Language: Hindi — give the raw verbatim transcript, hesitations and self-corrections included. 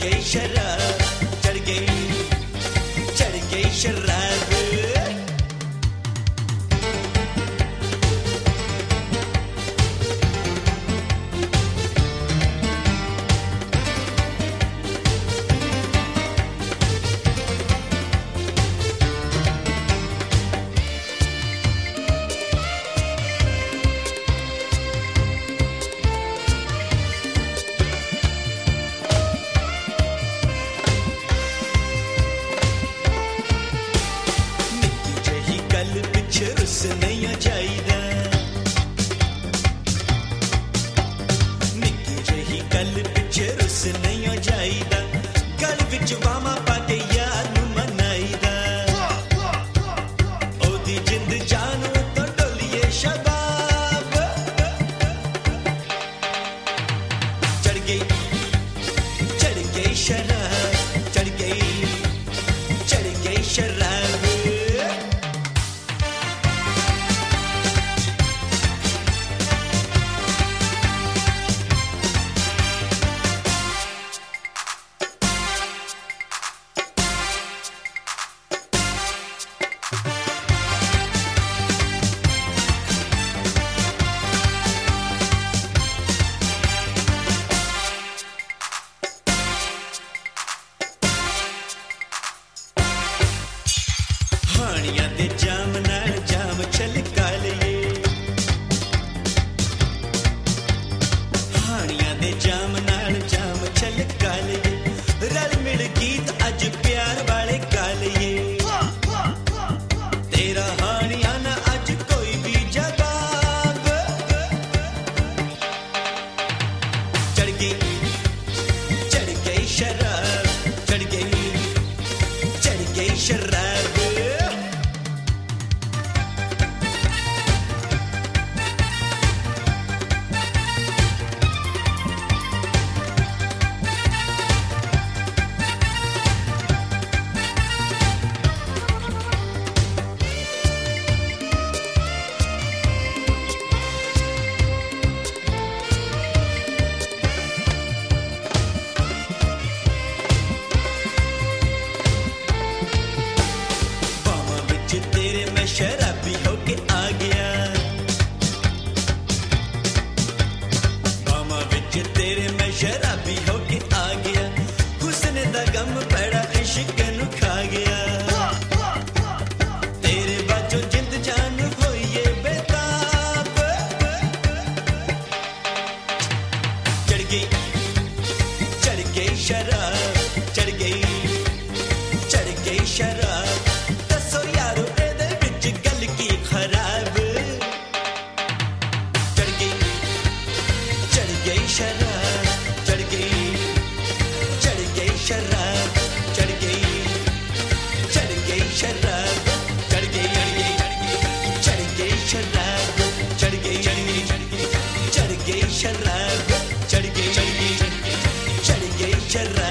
गई शराब, चढ़ गई, चढ़ गई शराब। नहीं चाहिदा निक्की जही गल पिछे रुस नहीं चाहिदा, गल विच वामा पाके यार नू मनाईदा, ओदी जिंद जानो तो डोलिए शबाब। चढ़ गई, चढ़ गई शराब, चढ़ गई, चढ़ गई शराब। हानियां दे जाम नाल जाम छलका लिये, हानियां दे जाम नाल जाम छलका लिये, रल मिल गीत अज प्यार वाले गा लिये, तेरा हानियां ना अज कोई भी जवाब। चढ़ गई, चढ़ गई शराब, चढ़ गई, चढ़ गई शराब। तेरे मैं शराबी होके आ गया, मामा विच तेरे मैं शराबी होके आ गया, हुस्न दा गम बड़ा इश्क नू खा गया, तेरे बाजों जिंद जान होइए बेताब। चढ़ गई, चढ़ गई शराब, चढ़ गई, चढ़ गई शराब। शराब चढ़ गई, चढ़ गई शराब, चढ़ गई, चढ़ गई शराब, चढ़ गई, चढ़ गई शराब, चढ़ गई, चढ़ गई शराब, चढ़ गई, चढ़ गई शराब।